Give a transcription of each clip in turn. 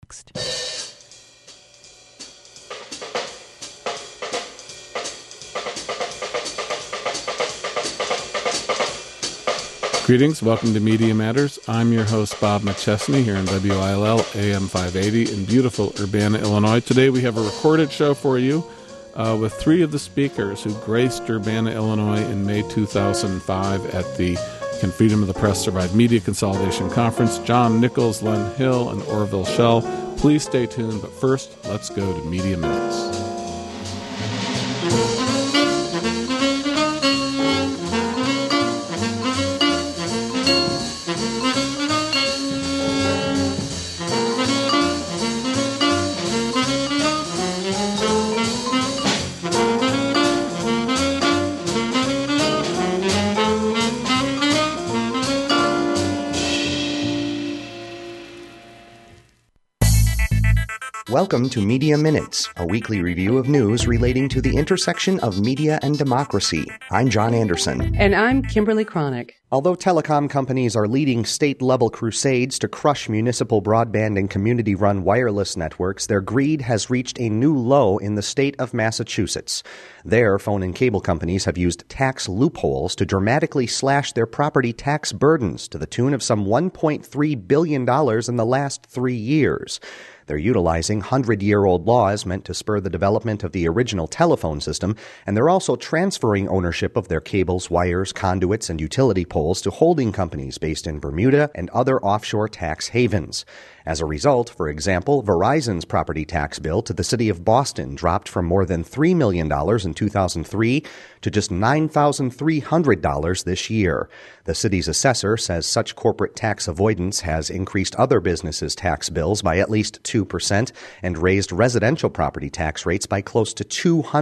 next. Greetings, welcome to Media Matters. I'm your host, Bob McChesney, here in WILL AM 580 in beautiful Urbana, Illinois. Today we have a recorded show for you with three of the speakers who graced Urbana, Illinois in May 2005 at the Can Freedom of the Press Survive Media Consolidation Conference. John Nichols, Len Hill, and Orville Schell. Please stay tuned, but first, let's go to Media Minutes. Welcome to Media Minutes, a weekly review of news relating to the intersection of media and democracy. I'm John Anderson. And I'm Kimberly Cronick. Although telecom companies are leading state-level crusades to crush municipal broadband and community-run wireless networks, their greed has reached a new low in the state of Massachusetts. There, phone and cable companies have used tax loopholes to dramatically slash their property tax burdens to the tune of some $1.3 billion in the last 3 years. They're utilizing 100-year-old laws meant to spur the development of the original telephone system, and they're also transferring ownership of their cables, wires, conduits, and utility poles to holding companies based in Bermuda and other offshore tax havens. As a result, for example, Verizon's property tax bill to the city of Boston dropped from more than $3 million in 2003 to just $9,300 this year. The city's assessor says such corporate tax avoidance has increased other businesses' tax bills by at least 2% and raised residential property tax rates by close to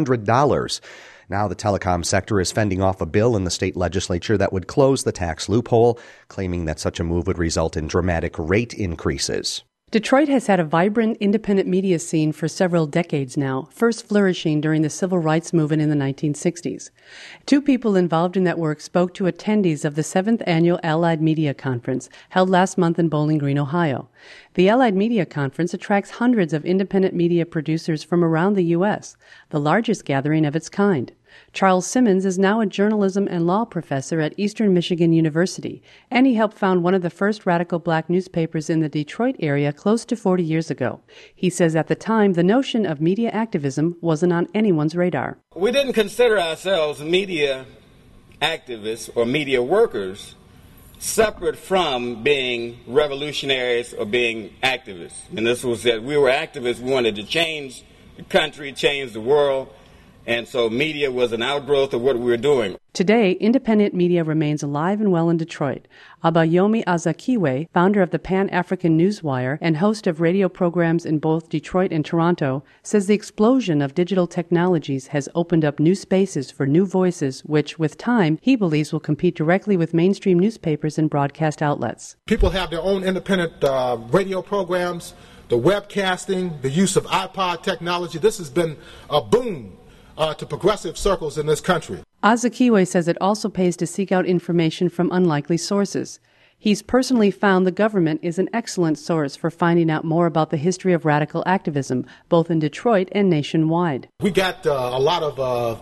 $200. Now the telecom sector is fending off a bill in the state legislature that would close the tax loophole, claiming that such a move would result in dramatic rate increases. Detroit has had a vibrant independent media scene for several decades now, first flourishing during the civil rights movement in the 1960s. Two people involved in that work spoke to attendees of the 7th Annual Allied Media Conference, held last month in Bowling Green, Ohio. The Allied Media Conference attracts hundreds of independent media producers from around the U.S., the largest gathering of its kind. Charles Simmons is now a journalism and law professor at Eastern Michigan University, and he helped found one of the first radical black newspapers in the Detroit area close to 40 years ago. He says at the time, the notion of media activism wasn't on anyone's radar. We didn't consider ourselves media activists or media workers separate from being revolutionaries or being activists. And this was that we were activists. We wanted to change the country, change the world. And so media was an outgrowth of what we were doing. Today, independent media remains alive and well in Detroit. Abayomi Azakiwe, founder of the Pan-African Newswire and host of radio programs in both Detroit and Toronto, says the explosion of digital technologies has opened up new spaces for new voices, which, with time, he believes will compete directly with mainstream newspapers and broadcast outlets. People have their own independent radio programs, the webcasting, the use of iPod technology. This has been a boom to progressive circles in this country. Azakiwe says it also pays to seek out information from unlikely sources. He's personally found the government is an excellent source for finding out more about the history of radical activism, both in Detroit and nationwide. We got a lot of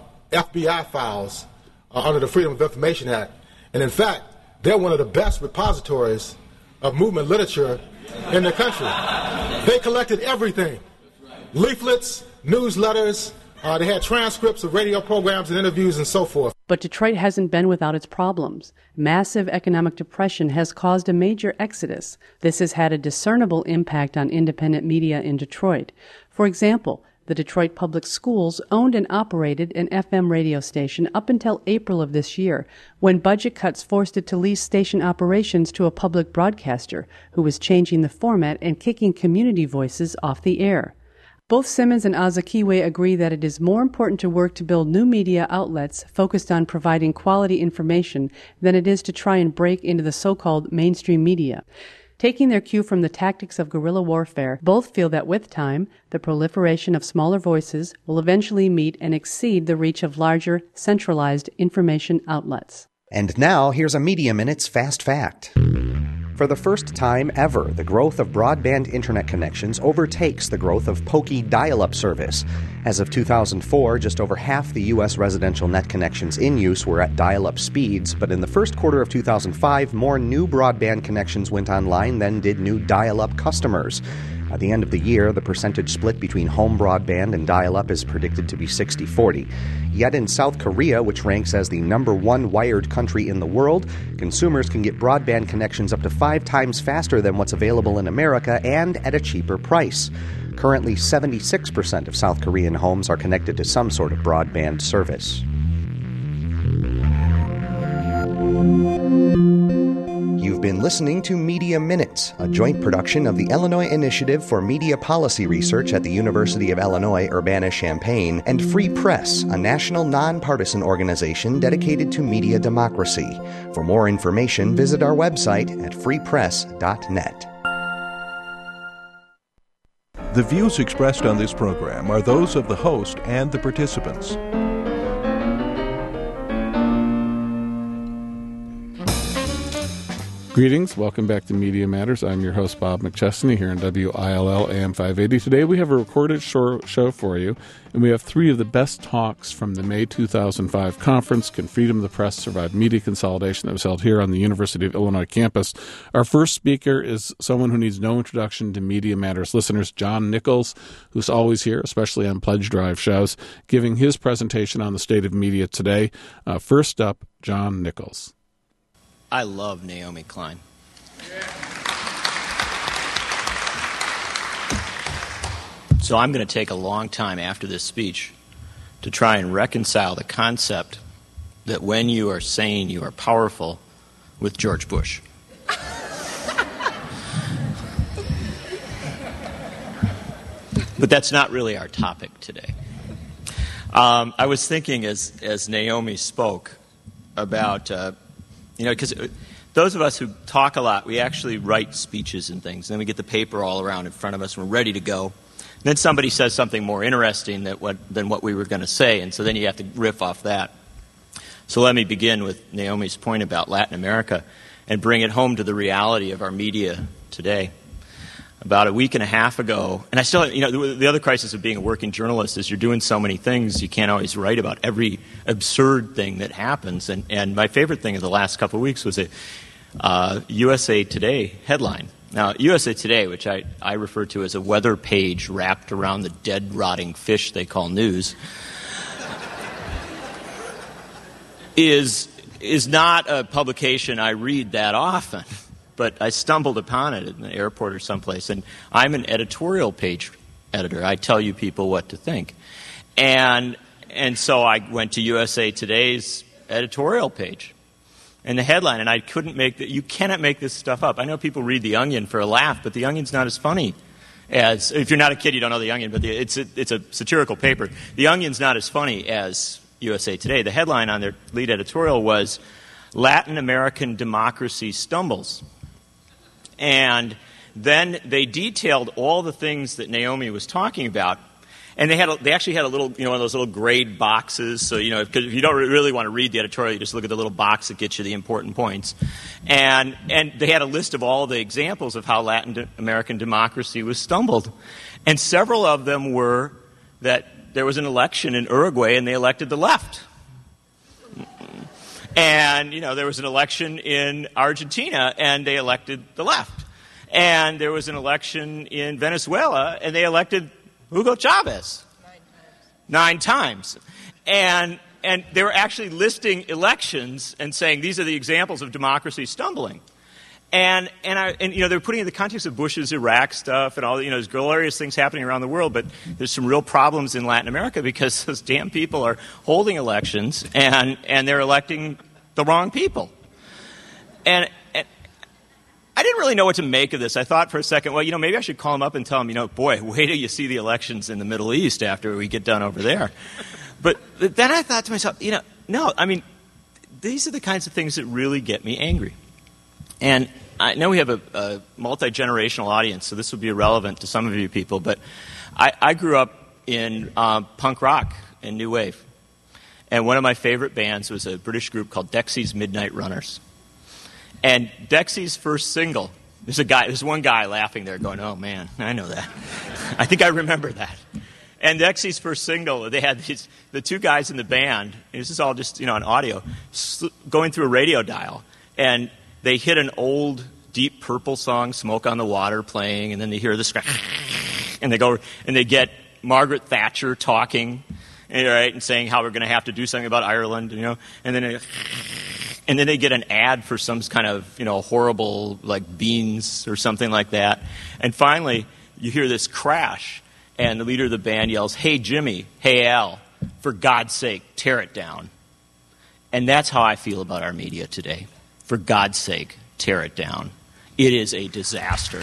FBI files under the Freedom of Information Act, and in fact, they're one of the best repositories of movement literature in the country. They collected everything, leaflets, newsletters. They had transcripts of radio programs and interviews and so forth. But Detroit hasn't been without its problems. Massive economic depression has caused a major exodus. This has had a discernible impact on independent media in Detroit. For example, the Detroit Public Schools owned and operated an FM radio station up until April of this year, when budget cuts forced it to lease station operations to a public broadcaster who was changing the format and kicking community voices off the air. Both Simmons and Azakiwe agree that it is more important to work to build new media outlets focused on providing quality information than it is to try and break into the so-called mainstream media. Taking their cue from the tactics of guerrilla warfare, both feel that with time, the proliferation of smaller voices will eventually meet and exceed the reach of larger, centralized information outlets. And now, here's a Media Minute's Fast Fact. For the first time ever, the growth of broadband internet connections overtakes the growth of pokey dial-up service. As of 2004, just over half the U.S. residential net connections in use were at dial-up speeds, but in the first quarter of 2005, more new broadband connections went online than did new dial-up customers. At the end of the year, the percentage split between home broadband and dial-up is predicted to be 60-40. Yet in South Korea, which ranks as the #1 wired country in the world, consumers can get broadband connections up to 5 times faster than what's available in America and at a cheaper price. Currently, 76% of South Korean homes are connected to some sort of broadband service. You've been listening to Media Minutes, a joint production of the Illinois Initiative for Media Policy Research at the University of Illinois Urbana-Champaign and Free Press, a national nonpartisan organization dedicated to media democracy. For more information, visit our website at freepress.net. The views expressed on this program are those of the host and the participants. Greetings. Welcome back to Media Matters. I'm your host, Bob McChesney, here on WILL AM 580. Today we have a recorded show for you, and we have 3 of the best talks from the May 2005 conference, Can Freedom of the Press Survive Media Consolidation, that was held here on the University of Illinois campus. Our first speaker is someone who needs no introduction to Media Matters listeners, John Nichols, who's always here, especially on Pledge Drive shows, giving his presentation on the state of media today. First up, John Nichols. I love Naomi Klein. So I'm going to take a long time after this speech to try and reconcile the concept that when you are saying you are powerful with George Bush. But that's not really our topic today. I was thinking as Naomi spoke about... because those of us who talk a lot, we actually write speeches and things. And then we get the paper all around in front of us, and we're ready to go. And then somebody says something more interesting than what we were going to say, and so then you have to riff off that. So let me begin with Naomi's point about Latin America and bring it home to the reality of our media today. About a week and a half ago, and I still, the other crisis of being a working journalist is you're doing so many things, you can't always write about every absurd thing that happens. And my favorite thing of the last couple of weeks was a USA Today headline. Now, USA Today, which I refer to as a weather page wrapped around the dead, rotting fish they call news, is not a publication I read that often. But I stumbled upon it in the airport or someplace, and I'm an editorial page editor. I tell you people what to think. And so I went to USA Today's editorial page and the headline, and I couldn't you cannot make this stuff up. I know people read The Onion for a laugh, but The Onion's not as funny as, if you're not a kid, you don't know The Onion, but it's a satirical paper. The Onion's not as funny as USA Today. The headline on their lead editorial was, Latin American Democracy Stumbles. And then they detailed all the things that Naomi was talking about, and they actually had a little, one of those little grade boxes. So if you don't really want to read the editorial, you just look at the little box that gets you the important points. And they had a list of all the examples of how Latin American democracy was stumbled, and several of them were that there was an election in Uruguay and they elected the left. And, there was an election in Argentina, and they elected the left. And there was an election in Venezuela, and they elected Hugo Chavez. 9 times. And they were actually listing elections and saying these are the examples of democracy stumbling. And they're putting it in the context of Bush's Iraq stuff and all, there's glorious things happening around the world, but there's some real problems in Latin America because those damn people are holding elections and they're electing the wrong people. And I didn't really know what to make of this. I thought for a second, well, maybe I should call them up and tell them, boy, wait till you see the elections in the Middle East after we get done over there. But then I thought to myself, no, these are the kinds of things that really get me angry. And I know we have a multi-generational audience, so this will be irrelevant to some of you people, but I grew up in punk rock and new wave. And one of my favorite bands was a British group called Dexy's Midnight Runners. And Dexy's first single, there's one guy laughing there going, oh man, I know that. I think I remember that. And Dexy's first single, they had the two guys in the band, and this is all just, on audio, going through a radio dial. And they hit an old Deep Purple song, Smoke on the Water, playing, and then they hear this, and they go, and they get Margaret Thatcher talking, and saying how we're going to have to do something about Ireland, and then they get an ad for some kind of, horrible, like beans or something like that. And finally, you hear this crash, and the leader of the band yells, hey, Jimmy, hey, Al, for God's sake, tear it down. And that's how I feel about our media today. For God's sake, tear it down. It is a disaster.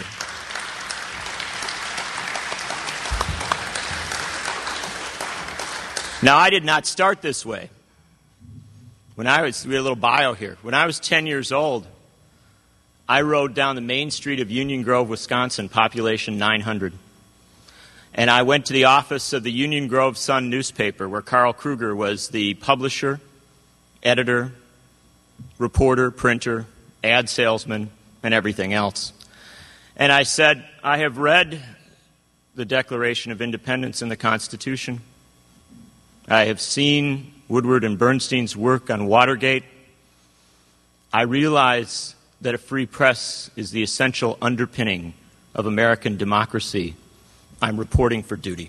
Now, I did not start this way. We had a little bio here. When I was 10 years old, I rode down the main street of Union Grove, Wisconsin, population 900. And I went to the office of the Union Grove Sun newspaper, where Carl Kruger was the publisher, editor, reporter, printer, ad salesman, and everything else. And I said, I have read the Declaration of Independence and the Constitution. I have seen Woodward and Bernstein's work on Watergate. I realize that a free press is the essential underpinning of American democracy. I'm reporting for duty.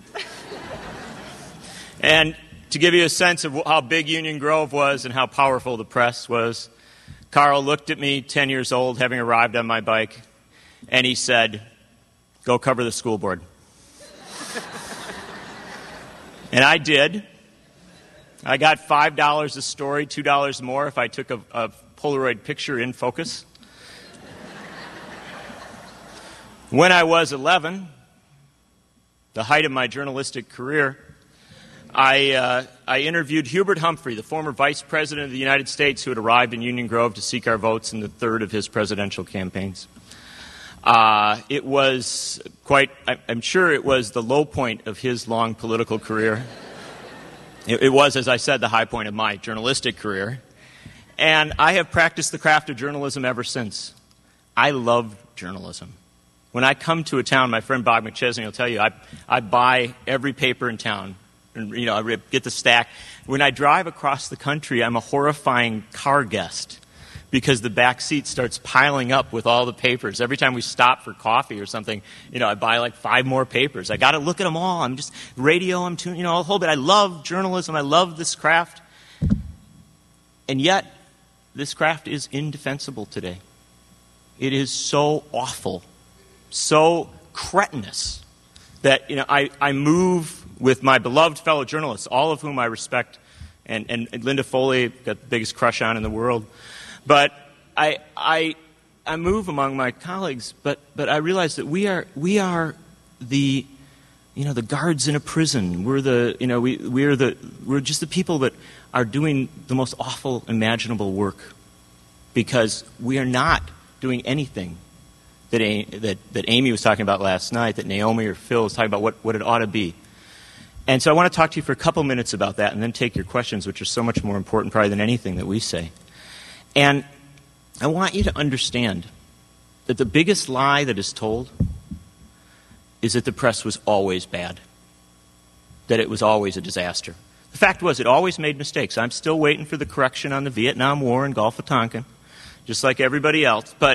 And to give you a sense of how big Union Grove was and how powerful the press was, Carl looked at me, 10 years old, having arrived on my bike, and he said, go cover the school board. And I did. I got $5 a story, $2 more if I took a Polaroid picture in focus. When I was 11, the height of my journalistic career, I interviewed Hubert Humphrey, the former vice president of the United States who had arrived in Union Grove to seek our votes in the third of his presidential campaigns. It was I'm sure it was the low point of his long political career. It was, as I said, the high point of my journalistic career. And I have practiced the craft of journalism ever since. I love journalism. When I come to a town, my friend Bob McChesney will tell you, I buy every paper in town. And, I get the stack. When I drive across the country, I'm a horrifying car guest because the back seat starts piling up with all the papers. Every time we stop for coffee or something, I buy like 5 more papers. I got to look at them all. I'm just radio. I'm tuning, a whole bit. I love journalism. I love this craft. And yet, this craft is indefensible today. It is so awful, so cretinous that I move with my beloved fellow journalists, all of whom I respect, and Linda Foley, got the biggest crush on in the world. But I move among my colleagues, but I realize that we are the the guards in a prison. We're we're just the people that are doing the most awful imaginable work because we are not doing anything that Amy was talking about last night, that Naomi or Phil was talking about what it ought to be. And so I want to talk to you for a couple minutes about that and then take your questions, which are so much more important probably than anything that we say. And I want you to understand that the biggest lie that is told is that the press was always bad, that it was always a disaster. The fact was, it always made mistakes. I'm still waiting for the correction on the Vietnam War and Gulf of Tonkin, just like everybody else. But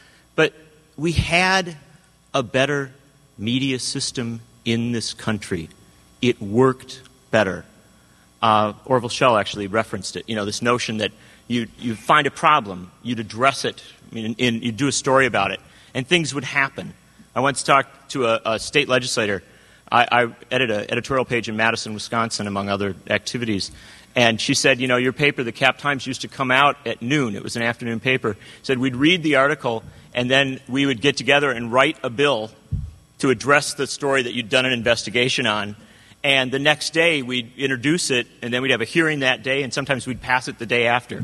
we had a better media system in this country. It worked better. Orville Schell actually referenced it. This notion that you find a problem, you'd address it, you'd do a story about it, and things would happen. I once talked to a state legislator. I edit an editorial page in Madison, Wisconsin, among other activities. And she said, your paper, the Cap Times, used to come out at noon. It was an afternoon paper. Said we'd read the article, and then we would get together and write a bill to address the story that you'd done an investigation on. And the next day, we'd introduce it, and then we'd have a hearing that day, and sometimes we'd pass it the day after.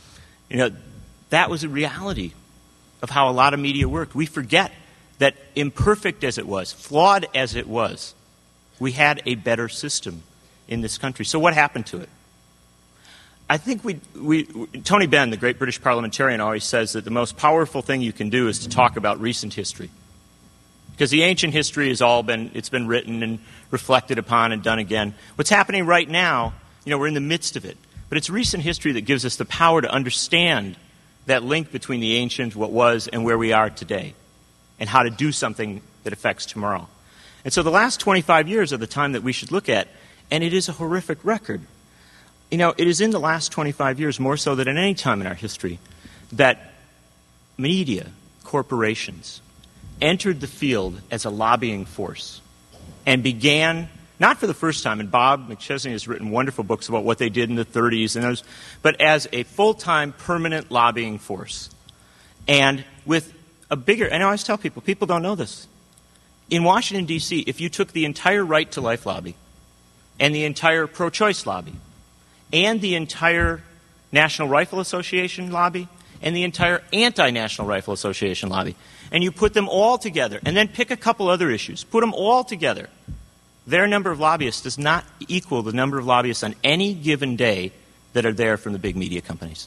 That was a reality of how a lot of media worked. We forget that imperfect as it was, flawed as it was, we had a better system in this country. So what happened to it? I think Tony Benn, the great British parliamentarian, always says that the most powerful thing you can do is to talk about recent history. Because the ancient history has it's been written and reflected upon and done again. What's happening right now, we're in the midst of it. But it's recent history that gives us the power to understand that link between the ancient, what was, and where we are today, and how to do something that affects tomorrow. And so the last 25 years are the time that we should look at, and it is a horrific record. It is in the last 25 years, more so than at any time in our history, that media, corporations, entered the field as a lobbying force and began, not for the first time, and Bob McChesney has written wonderful books about what they did in the 30s, and those, but as a full-time, permanent lobbying force. And with a bigger, and I always tell people don't know this. In Washington, D.C., if you took the entire Right to Life lobby and the entire pro-choice lobby and the entire National Rifle Association lobby and the entire Anti-National Rifle Association lobby, and you put them all together, and then pick a couple other issues, put them all together, their number of lobbyists does not equal the number of lobbyists on any given day that are there from the big media companies.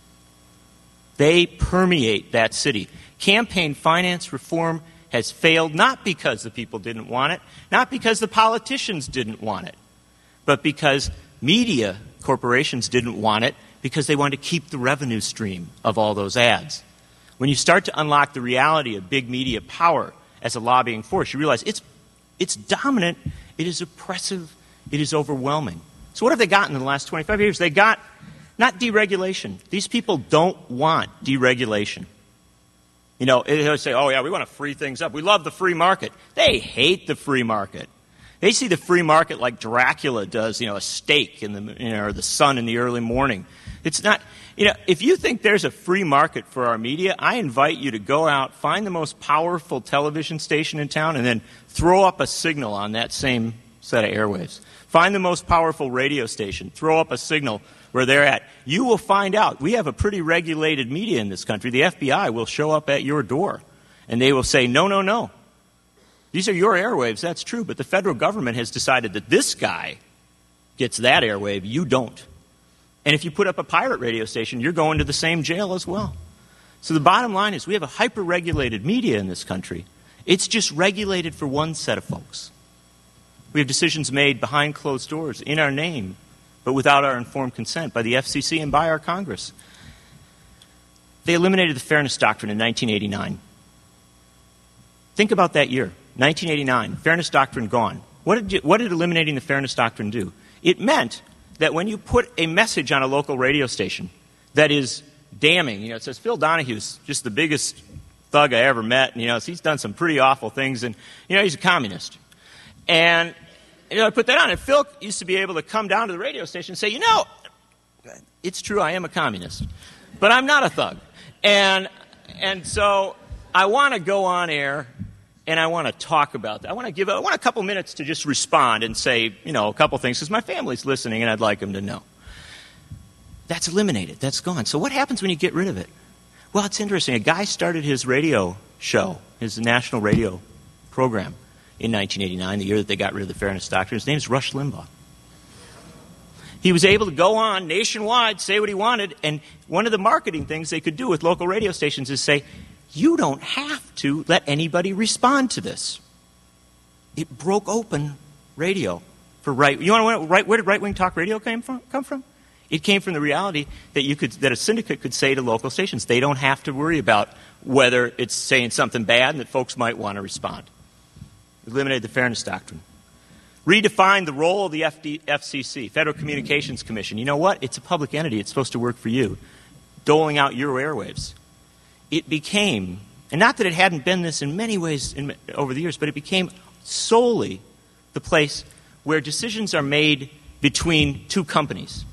They permeate that city. Campaign finance reform has failed not because the people didn't want it, not because the politicians didn't want it, but because media corporations didn't want it because they wanted to keep the revenue stream of all those ads. When you start to unlock the reality of big media power as a lobbying force, you realize it's dominant, it is oppressive, it is overwhelming. So what have they gotten in the last 25 years? They got not deregulation. These people don't want deregulation. They'll say, oh yeah, we want to free things up. We love the free market. They hate the free market. They see the free market like Dracula does, a steak or the sun in the early morning. It's not, if you think there's a free market for our media, I invite you to go out, find the most powerful television station in town, and then throw up a signal on that same set of airwaves. Find the most powerful radio station, throw up a signal where they're at. You will find out we have a pretty regulated media in this country. The FBI will show up at your door, and they will say, no, no, no. These are your airwaves, that's true, but the federal government has decided that this guy gets that airwave, you don't. And if you put up a pirate radio station, you're going to the same jail as well. So the bottom line is we have a hyper-regulated media in this country. It's just regulated for one set of folks. We have decisions made behind closed doors in our name, but without our informed consent by the FCC and by our Congress. They eliminated the Fairness Doctrine in 1989. Think about that year, 1989, Fairness Doctrine gone. What did eliminating the Fairness Doctrine do? It meant that when you put a message on a local radio station that is damning, it says Phil Donahue's just the biggest thug I ever met, and he's done some pretty awful things, and he's a communist. And I put that on, and Phil used to be able to come down to the radio station and say, it's true, I am a communist, but I'm not a thug. And so I want to go on air and I want to talk about that. I want a couple minutes to just respond and say, a couple things, because my family's listening and I'd like them to know. That's eliminated. That's gone. So what happens when you get rid of it? Well, it's interesting. A guy started his radio show, his national radio program in 1989, the year that they got rid of the Fairness Doctrine. His name's Rush Limbaugh. He was able to go on nationwide, say what he wanted, and one of the marketing things they could do with local radio stations is say, you don't have to let anybody respond to this. It broke open radio for right. You want to know where did right-wing talk radio come from? It came from the reality that a syndicate could say to local stations, they don't have to worry about whether it's saying something bad and that folks might want to respond. Eliminated the Fairness Doctrine. Redefined the role of the FCC, Federal Communications Commission. You know what? It's a public entity. It's supposed to work for you. Doling out your airwaves. It became, and not that it hadn't been this in many ways over the years, but it became solely the place where decisions are made between two companies.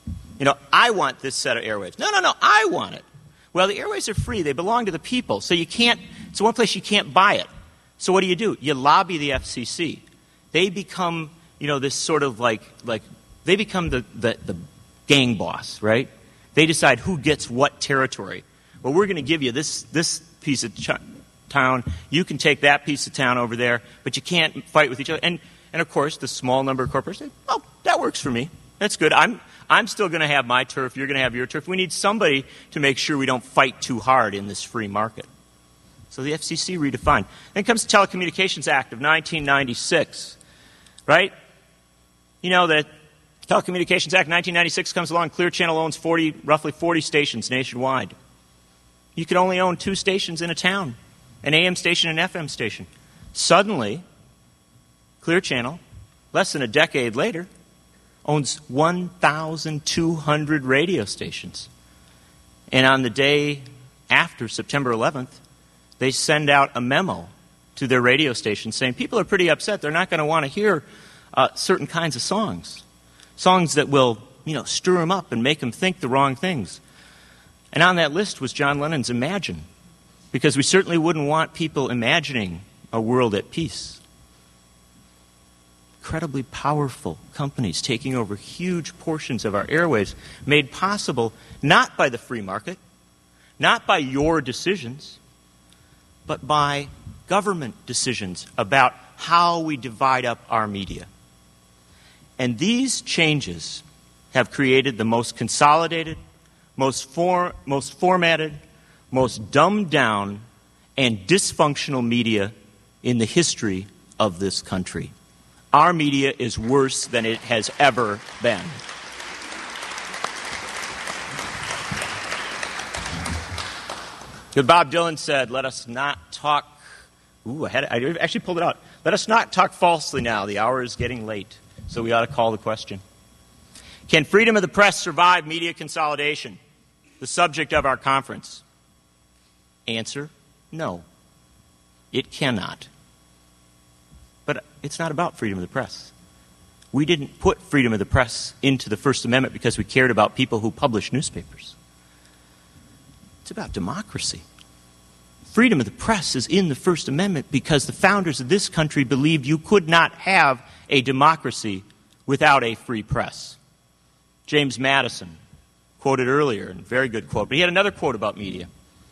I want this set of airwaves. No, I want it. Well, the airwaves are free. They belong to the people. So it's one place you can't buy it. So what do? You lobby the FCC. They become, this sort of like they become the gang boss, right? They decide who gets what territory. Well, we're going to give you this piece of town. You can take that piece of town over there, but you can't fight with each other. And of course, the small number of corporations say, that works for me. That's good. I'm still going to have my turf. You're going to have your turf. We need somebody to make sure we don't fight too hard in this free market. So the FCC redefined. Then comes the Telecommunications Act of 1996, right? You know, the Telecommunications Act of 1996 comes along. Clear Channel owns roughly 40 stations nationwide. You could only own 2 stations in a town, an AM station and an FM station. Suddenly, Clear Channel, less than a decade later, owns 1,200 radio stations. And on the day after September 11th, they send out a memo to their radio stations saying people are pretty upset. They're not going to want to hear certain kinds of songs that will, stir them up and make them think the wrong things. And on that list was John Lennon's Imagine, because we certainly wouldn't want people imagining a world at peace. Incredibly powerful companies taking over huge portions of our airwaves, made possible not by the free market, not by your decisions, but by government decisions about how we divide up our media. And these changes have created the most consolidated, most formatted, most dumbed down, and dysfunctional media in the history of this country. Our media is worse than it has ever been. Bob Dylan said, let us not talk... I actually pulled it out. Let us not talk falsely now. The hour is getting late. So we ought to call the question. Can freedom of the press survive media consolidation? The subject of our conference. Answer, no. It cannot. But it's not about freedom of the press. We didn't put freedom of the press into the First Amendment because we cared about people who publish newspapers. It's about democracy. Freedom of the press is in the First Amendment because the founders of this country believed you could not have a democracy without a free press. James Madison, quoted earlier, a very good quote, but he had another quote about media.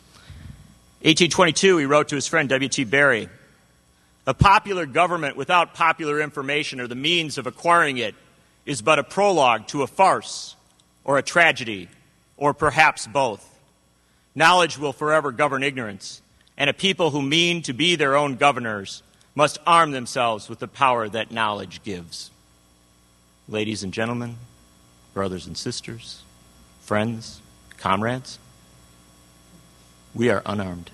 1822, he wrote to his friend W.T. Barry, "A popular government without popular information or the means of acquiring it is but a prologue to a farce or a tragedy, or perhaps both. Knowledge will forever govern ignorance, and a people who mean to be their own governors must arm themselves with the power that knowledge gives." Ladies and gentlemen, brothers and sisters, friends, comrades, we are unarmed.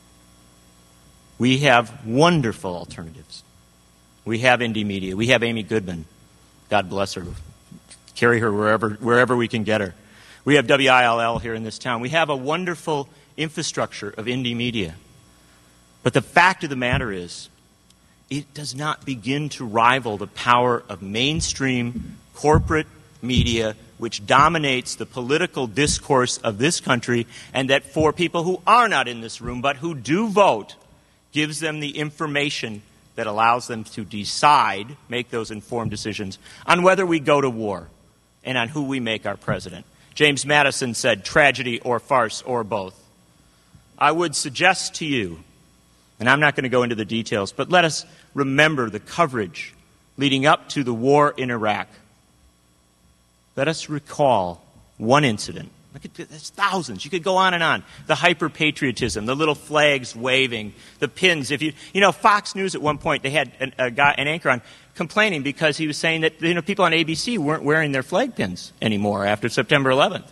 We have wonderful alternatives. We have indie media. We have Amy Goodman. God bless her. Carry her wherever we can get her. We have WILL here in this town. We have a wonderful infrastructure of indie media. But the fact of the matter is, it does not begin to rival the power of mainstream corporate media, which dominates the political discourse of this country, and that for people who are not in this room but who do vote, gives them the information that allows them to decide, make those informed decisions on whether we go to war and on who we make our president. James Madison said, tragedy or farce or both. I would suggest to you, and I'm not going to go into the details, but let us remember the coverage leading up to the war in Iraq. Let us recall one incident. There's thousands. You could go on and on. The hyper-patriotism, the little flags waving, the pins. Fox News at one point, they had an anchor on complaining because he was saying that people on ABC weren't wearing their flag pins anymore after September 11th.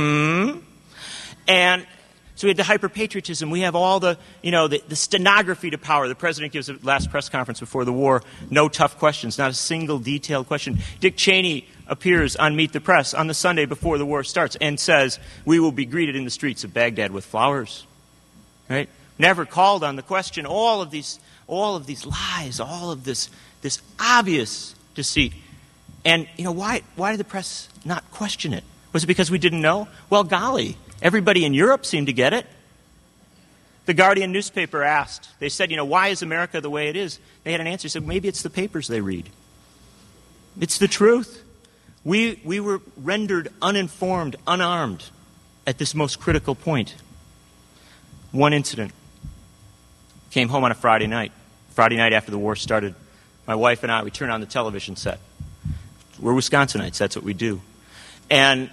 And so we had the hyper-patriotism. We have all the stenography to power. The president gives a last press conference before the war. No tough questions, not a single detailed question. Dick Cheney appears on Meet the Press on the Sunday before the war starts and says, we will be greeted in the streets of Baghdad with flowers. Right? Never called on the question. All of these lies, all of this obvious deceit. And, why did the press not question it? Was it because we didn't know? Well, golly, everybody in Europe seemed to get it. The Guardian newspaper asked, they said, why is America the way it is? They had an answer. They said, maybe it's the papers they read. It's the truth. We were rendered uninformed, unarmed at this most critical point. One incident. Came home on a Friday night. Friday night after the war started. My wife and I, we turned on the television set. We're Wisconsinites. That's what we do. And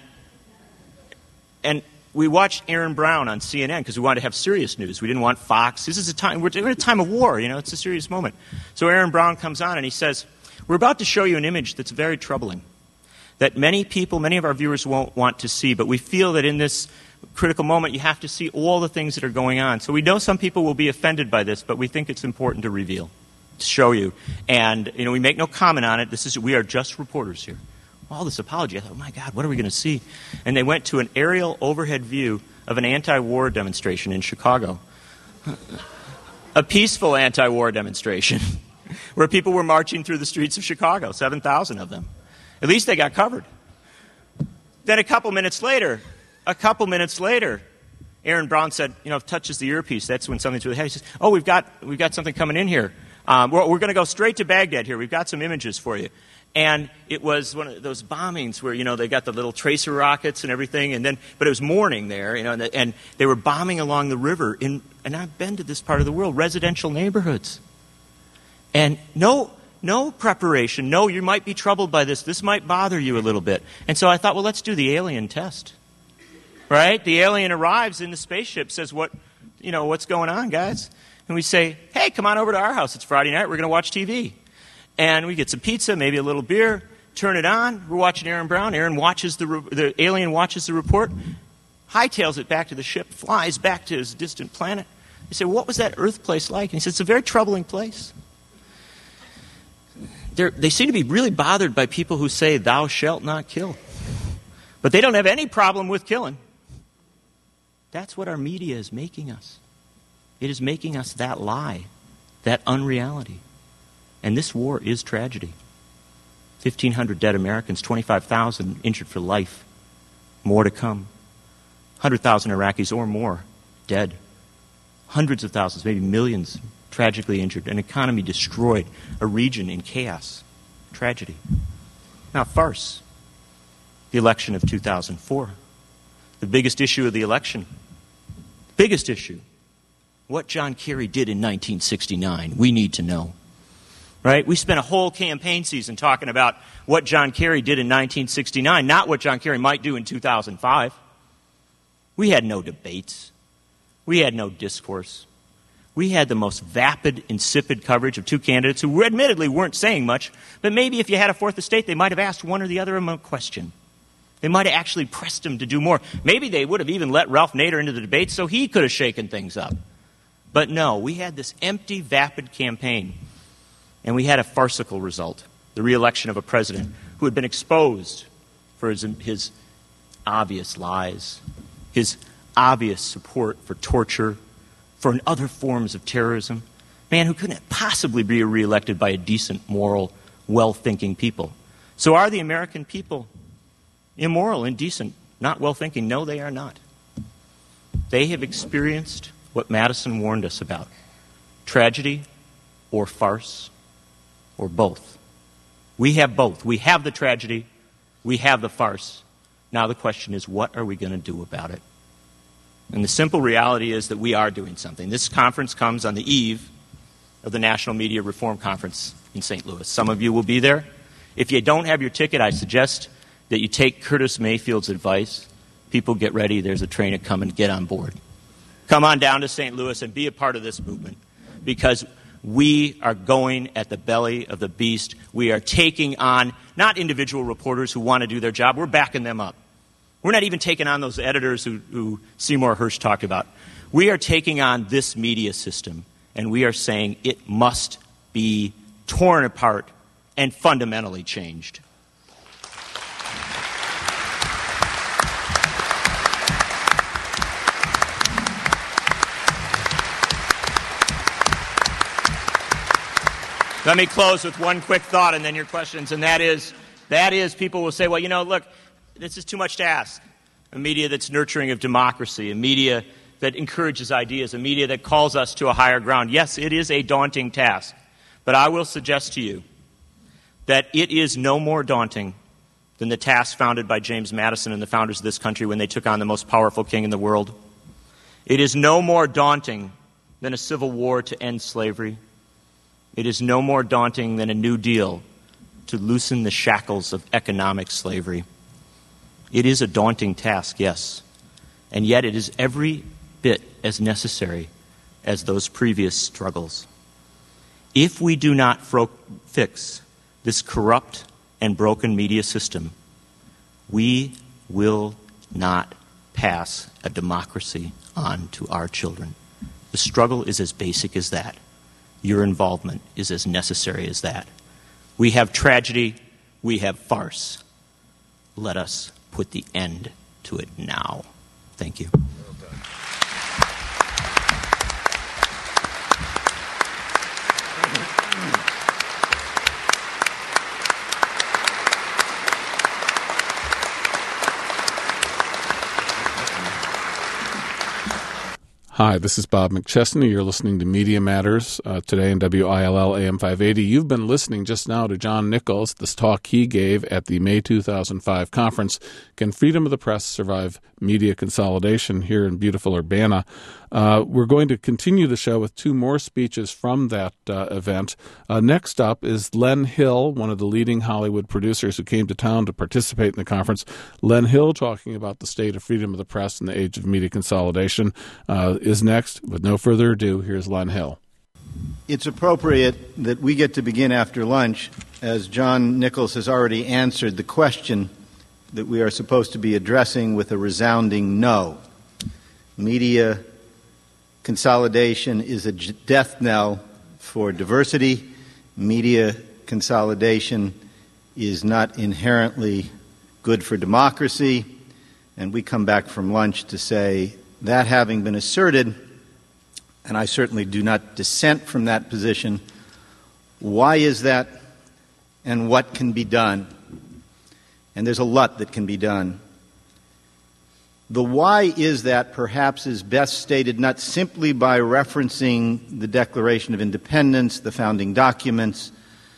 we watched Aaron Brown on CNN because we wanted to have serious news. We didn't want Fox. This is a time, we're in a time of war, it's a serious moment. So Aaron Brown comes on and he says, we're about to show you an image that's very troubling, that many of our viewers won't want to see, but we feel that in this critical moment you have to see all the things that are going on. So we know some people will be offended by this, but we think it's important to reveal, to show you. And, we make no comment on it. We are just reporters here. All this apology. I thought, oh my God, what are we going to see? And they went to an aerial overhead view of an anti-war demonstration in Chicago. A peaceful anti-war demonstration where people were marching through the streets of Chicago, 7,000 of them. At least they got covered. Then a couple minutes later, Aaron Brown said, if it touches the earpiece, that's when something's really heavy. He says, oh, we've got something coming in here. We're going to go straight to Baghdad here. We've got some images for you. And it was one of those bombings where, they got the little tracer rockets and everything, but it was morning there, and they were bombing along the river and I've been to this part of the world, residential neighborhoods. And no preparation. No, you might be troubled by this. This might bother you a little bit. And so I thought, well, let's do the alien test. Right? The alien arrives in the spaceship, says, what's going on, guys? And we say, hey, come on over to our house. It's Friday night. We're going to watch TV. And we get some pizza, maybe a little beer, turn it on. We're watching Aaron Brown. Aaron watches the alien watches the report, hightails it back to the ship, flies back to his distant planet. They say, what was that Earth place like? And he says, it's a very troubling place. They seem to be really bothered by people who say, thou shalt not kill. But they don't have any problem with killing. That's what our media is making us. It is making us that lie, that unreality. And this war is tragedy. 1,500 dead Americans, 25,000 injured for life. More to come. 100,000 Iraqis or more dead. Hundreds of thousands, maybe millions, tragically injured. An economy destroyed. A region in chaos. Tragedy. Now, farce. The election of 2004. The biggest issue of the election. Biggest issue. What John Kerry did in 1969. We need to know. Right? We spent a whole campaign season talking about what John Kerry did in 1969, not what John Kerry might do in 2005. We had no debates. We had no discourse. We had the most vapid, insipid coverage of two candidates who admittedly weren't saying much, but maybe if you had a fourth estate, they might have asked one or the other of them a question. They might have actually pressed him to do more. Maybe they would have even let Ralph Nader into the debate so he could have shaken things up. But no, we had this empty, vapid campaign. And we had a farcical result, the re-election of a president who had been exposed for his obvious lies, his obvious support for torture, for other forms of terrorism. A man who couldn't possibly be re-elected by a decent, moral, well-thinking people. So are the American people immoral, indecent, not well-thinking? No, they are not. They have experienced what Madison warned us about. Tragedy or farce. Or both. We have both. We have the tragedy. We have the farce. Now the question is, what are we going to do about it? And the simple reality is that we are doing something. This conference comes on the eve of the National Media Reform Conference in St. Louis. Some of you will be there. If you don't have your ticket, I suggest that you take Curtis Mayfield's advice. People, get ready. There's a train coming. Get on board. Come on down to St. Louis and be a part of this movement, because we are going at the belly of the beast. We are taking on not individual reporters who want to do their job. We're backing them up. We're not even taking on those editors who Seymour Hersh talked about. We are taking on this media system, and we are saying it must be torn apart and fundamentally changed. Let me close with one quick thought and then your questions, and that is people will say, well, look, this is too much to ask. A media that's nurturing of democracy, a media that encourages ideas, a media that calls us to a higher ground. Yes, it is a daunting task, but I will suggest to you that it is no more daunting than the task founded by James Madison and the founders of this country when they took on the most powerful king in the world. It is no more daunting than a civil war to end slavery. It is no more daunting than a New Deal to loosen the shackles of economic slavery. It is a daunting task, yes, and yet it is every bit as necessary as those previous struggles. If we do not fix this corrupt and broken media system, we will not pass a democracy on to our children. The struggle is as basic as that. Your involvement is as necessary as that. We have tragedy, we have farce. Let us put the end to it now. Thank you. Hi, this is Bob McChesney. You're listening to Media Matters today in WILL AM 580. You've been listening just now to John Nichols, this talk he gave at the May 2005 conference, Can Freedom of the Press Survive Media Consolidation, here in beautiful Urbana. We're going to continue the show with two more speeches from that event. Next up is Len Hill, one of the leading Hollywood producers who came to town to participate in the conference. Len Hill talking about the state of freedom of the press in the age of media consolidation is next. With no further ado, here's Len Hill. It's appropriate that we get to begin after lunch, as John Nichols has already answered the question that we are supposed to be addressing with a resounding no. Media consolidation is a death knell for diversity. Media consolidation is not inherently good for democracy. And we come back from lunch to say, that having been asserted, and I certainly do not dissent from that position, why is that and what can be done? And there's a lot that can be done. The why is that perhaps is best stated not simply by referencing the Declaration of Independence, the founding documents,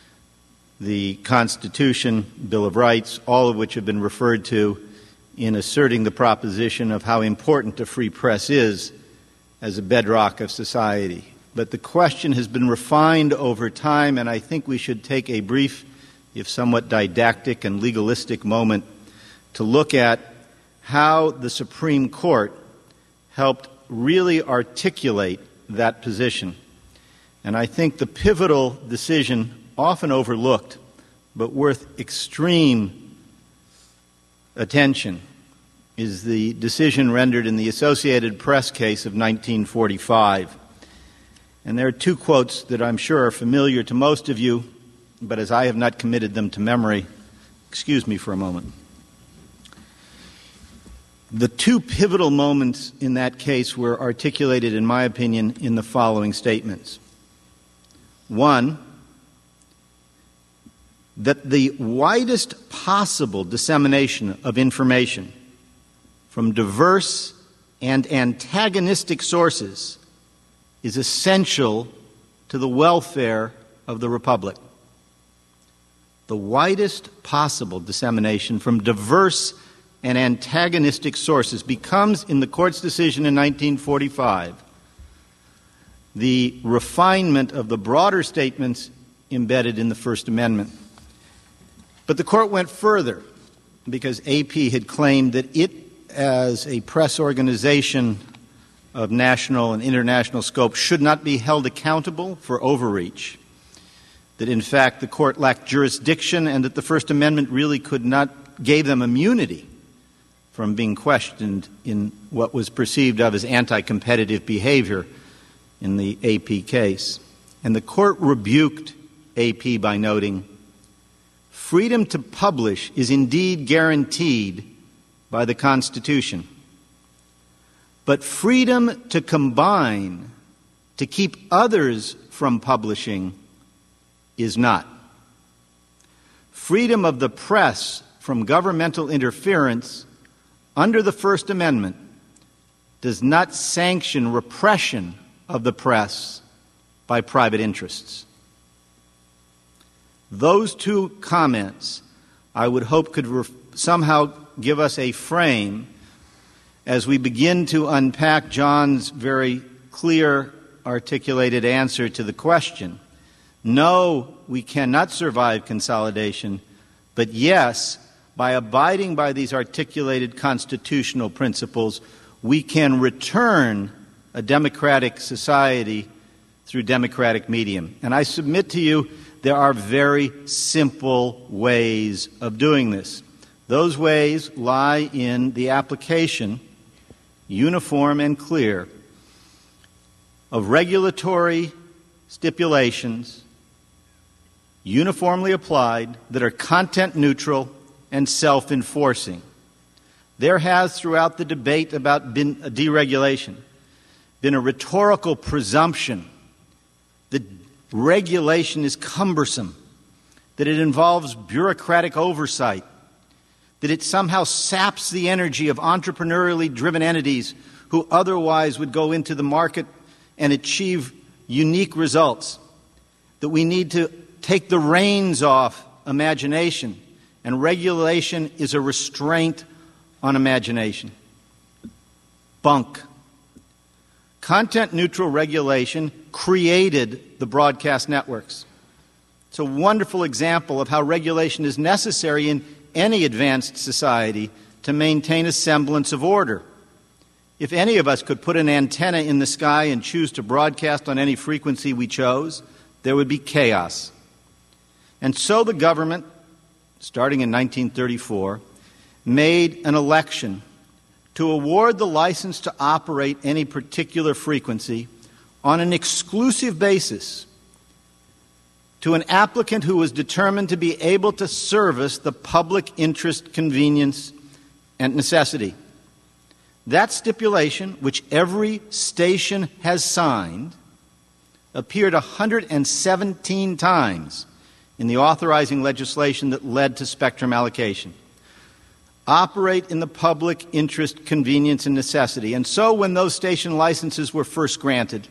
the Constitution, Bill of Rights, all of which have been referred to in asserting the proposition of how important a free press is as a bedrock of society. But the question has been refined over time, and I think we should take a brief, if somewhat didactic and legalistic moment to look at how the Supreme Court helped really articulate that position. And I think the pivotal decision, often overlooked, but worth extreme attention, is the decision rendered in the Associated Press case of 1945. And there are two quotes that I'm sure are familiar to most of you, but as I have not committed them to memory, excuse me for a moment. The two pivotal moments in that case were articulated, in my opinion, in the following statements. One, that the widest possible dissemination of information from diverse and antagonistic sources is essential to the welfare of the Republic. The widest possible dissemination from diverse and antagonistic sources becomes, in the Court's decision in 1945, the refinement of the broader statements embedded in the First Amendment. But the Court went further, because AP had claimed that it, as a press organization of national and international scope, should not be held accountable for overreach, that in fact the Court lacked jurisdiction and that the First Amendment really gave them immunity from being questioned in what was perceived of as anti-competitive behavior in the AP case. And the Court rebuked AP by noting, freedom to publish is indeed guaranteed by the Constitution, but freedom to combine, to keep others from publishing, is not. Freedom of the press from governmental interference under the First Amendment does not sanction repression of the press by private interests. Those two comments, I would hope, could somehow give us a frame as we begin to unpack John's very clear, articulated answer to the question No, we cannot survive consolidation, but yes, by abiding by these articulated constitutional principles, we can return a democratic society through democratic medium. And I submit to you, there are very simple ways of doing this. Those ways lie in the application, uniform and clear, of regulatory stipulations uniformly applied that are content neutral and self-enforcing. There has, throughout the debate about deregulation, been a rhetorical presumption that regulation is cumbersome, that it involves bureaucratic oversight, that it somehow saps the energy of entrepreneurially driven entities who otherwise would go into the market and achieve unique results, that we need to take the reins off imagination, and regulation is a restraint on imagination. Bunk. Content-neutral regulation created the broadcast networks. It's a wonderful example of how regulation is necessary in any advanced society to maintain a semblance of order. If any of us could put an antenna in the sky and choose to broadcast on any frequency we chose, there would be chaos. And so the government, starting in 1934, made an election to award the license to operate any particular frequency on an exclusive basis to an applicant who was determined to be able to service the public interest, convenience, and necessity. That stipulation, which every station has signed, appeared 117 times in the authorizing legislation that led to spectrum allocation. Operate in the public interest, convenience, and necessity. And so when those station licenses were first granted,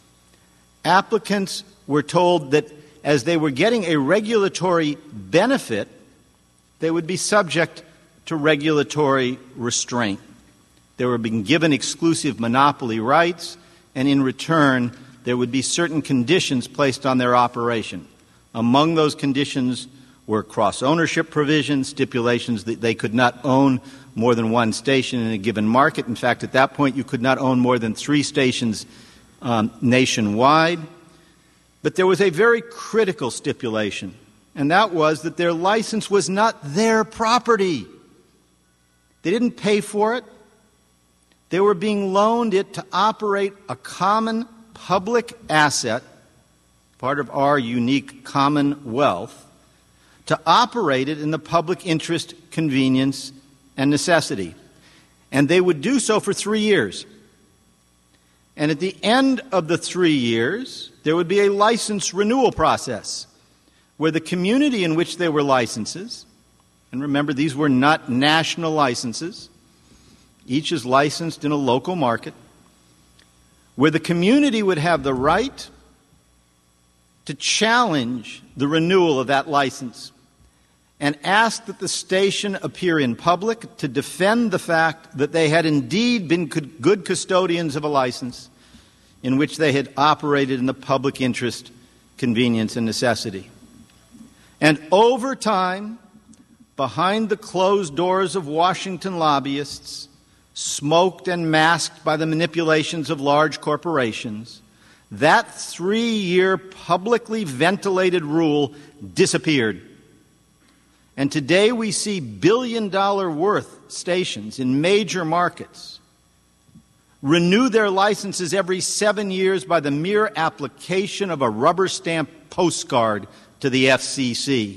applicants were told that as they were getting a regulatory benefit, they would be subject to regulatory restraint. They were being given exclusive monopoly rights, and in return, there would be certain conditions placed on their operation. Among those conditions were cross-ownership provisions, stipulations that they could not own more than one station in a given market. In fact, at that point, you could not own more than 3 stations nationwide. But there was a very critical stipulation, and that was that their license was not their property. They didn't pay for it. They were being loaned it to operate a common public asset, part of our unique commonwealth, to operate it in the public interest, convenience, and necessity. And they would do so for 3 years. And at the end of the 3 years, there would be a license renewal process where the community in which they were licenses, and remember, these were not national licenses, each is licensed in a local market, where the community would have the right to challenge the renewal of that license and ask that the station appear in public to defend the fact that they had indeed been good custodians of a license in which they had operated in the public interest, convenience, and necessity. And over time, behind the closed doors of Washington lobbyists, smoked and masked by the manipulations of large corporations, that 3-year publicly ventilated rule disappeared. And today we see billion-dollar worth stations in major markets renew their licenses every 7 years by the mere application of a rubber stamp postcard to the FCC.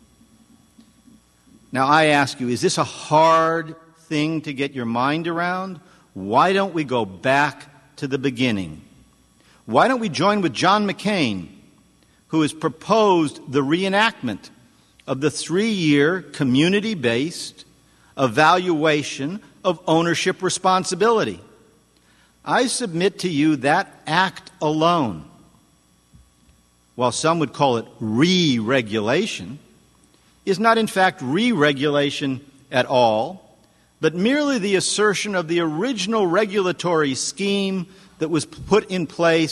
Now I ask you, is this a hard thing to get your mind around? Why don't we go back to the beginning? Why don't we join with John McCain, who has proposed the reenactment of the 3-year community-based evaluation of ownership responsibility? I submit to you that act alone, while some would call it re-regulation, is not in fact re-regulation at all, but merely the assertion of the original regulatory scheme that was put in place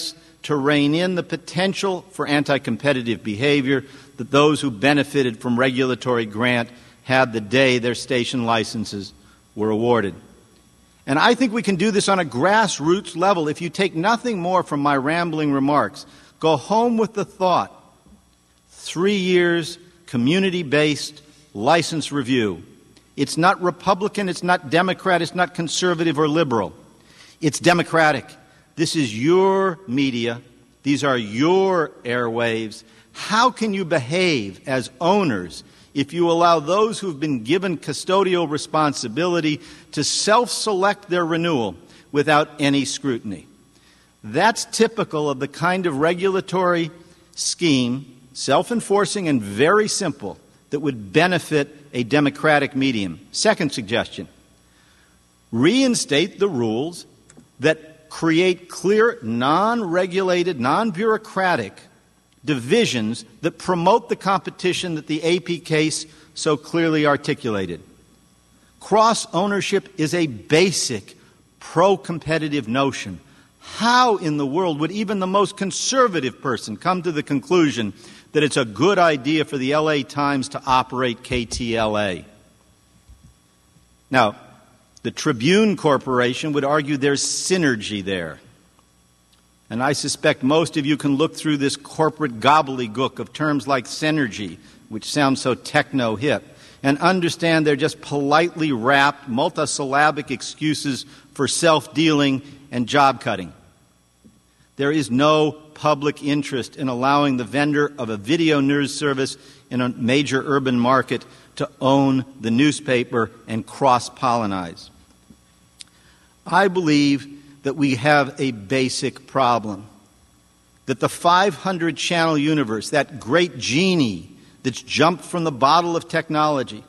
to rein in the potential for anti-competitive behavior that those who benefited from regulatory grant had the day their station licenses were awarded. And I think we can do this on a grassroots level. If you take nothing more from my rambling remarks, go home with the thought, 3 years, community-based license review. It's not Republican, it's not Democrat, it's not conservative or liberal. It's democratic. This is your media. These are your airwaves. How can you behave as owners if you allow those who've been given custodial responsibility to self-select their renewal without any scrutiny? That's typical of the kind of regulatory scheme, self-enforcing and very simple, that would benefit a democratic medium. Second suggestion, reinstate the rules that create clear, non-regulated, non-bureaucratic divisions that promote the competition that the AP case so clearly articulated. Cross-ownership is a basic pro-competitive notion. How in the world would even the most conservative person come to the conclusion that it's a good idea for the LA Times to operate KTLA? Now, the Tribune Corporation would argue there's synergy there. And I suspect most of you can look through this corporate gobbledygook of terms like synergy, which sounds so techno-hip, and understand they're just politely wrapped, multisyllabic excuses for self-dealing and job-cutting. There is no public interest in allowing the vendor of a video news service in a major urban market to own the newspaper and cross-pollinize. I believe that we have a basic problem, that the 500-channel universe, that great genie that's jumped from the bottle of technology,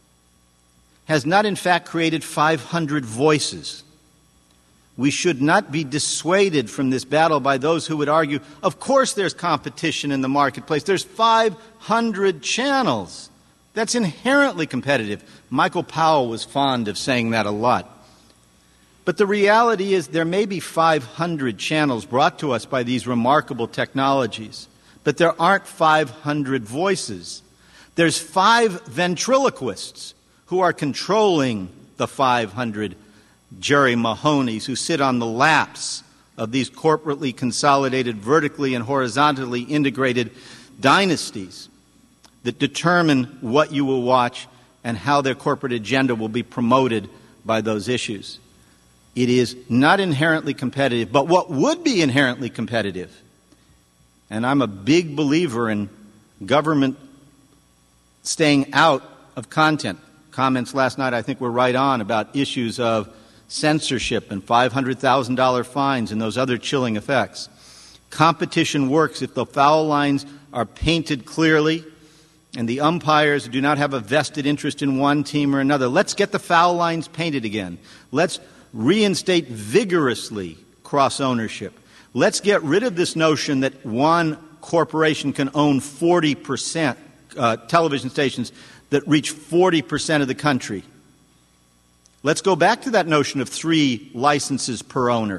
has not in fact created 500 voices. We should not be dissuaded from this battle by those who would argue, of course there's competition in the marketplace. There's 500 channels. That's inherently competitive. Michael Powell was fond of saying that a lot. But the reality is there may be 500 channels brought to us by these remarkable technologies, but there aren't 500 voices. There's 5 ventriloquists who are controlling the 500 Jerry Mahoney's who sit on the laps of these corporately consolidated, vertically and horizontally integrated dynasties that determine what you will watch and how their corporate agenda will be promoted by those issues. It is not inherently competitive, but what would be inherently competitive, and I'm a big believer in government staying out of content. Comments last night I think were right on about issues of censorship and $500,000 fines and those other chilling effects. Competition works if the foul lines are painted clearly and the umpires do not have a vested interest in one team or another. Let's get the foul lines painted again. Let's reinstate vigorously cross-ownership. Let's get rid of this notion that one corporation can own 40% television stations that reach 40% of the country. Let's go back to that notion of 3 licenses per owner.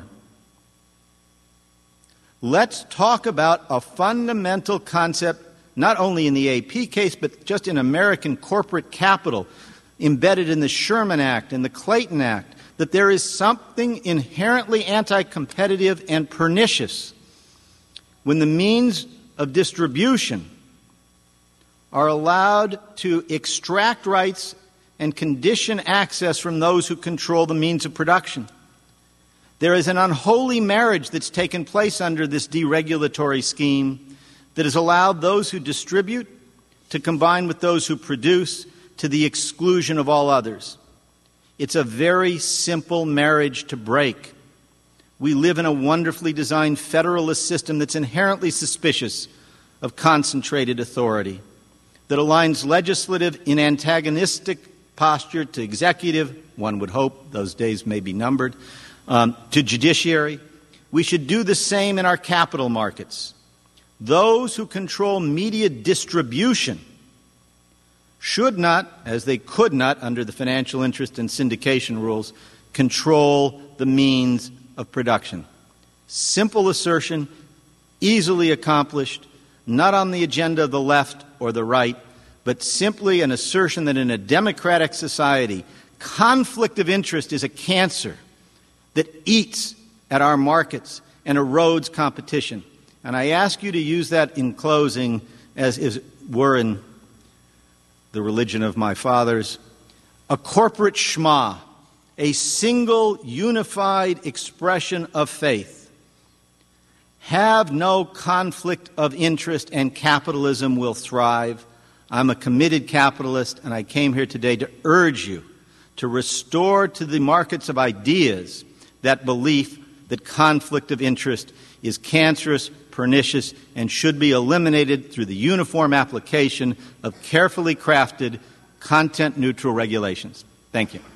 Let's talk about a fundamental concept, not only in the AP case, but just in American corporate capital, embedded in the Sherman Act and the Clayton Act, that there is something inherently anti-competitive and pernicious when the means of distribution are allowed to extract rights and condition access from those who control the means of production. There is an unholy marriage that's taken place under this deregulatory scheme that has allowed those who distribute to combine with those who produce to the exclusion of all others. It's a very simple marriage to break. We live in a wonderfully designed federalist system that's inherently suspicious of concentrated authority, that aligns legislative in antagonistic posture to executive, one would hope, those days may be numbered, to judiciary. We should do the same in our capital markets. Those who control media distribution should not, as they could not under the financial interest and syndication rules, control the means of production. Simple assertion, easily accomplished, not on the agenda of the left or the right, but simply an assertion that in a democratic society, conflict of interest is a cancer that eats at our markets and erodes competition. And I ask you to use that in closing as were in the religion of my fathers, a corporate shema, a single unified expression of faith. Have no conflict of interest and capitalism will thrive. I'm a committed capitalist, and I came here today to urge you to restore to the markets of ideas that belief that conflict of interest is cancerous, pernicious, and should be eliminated through the uniform application of carefully crafted, content-neutral regulations. Thank you.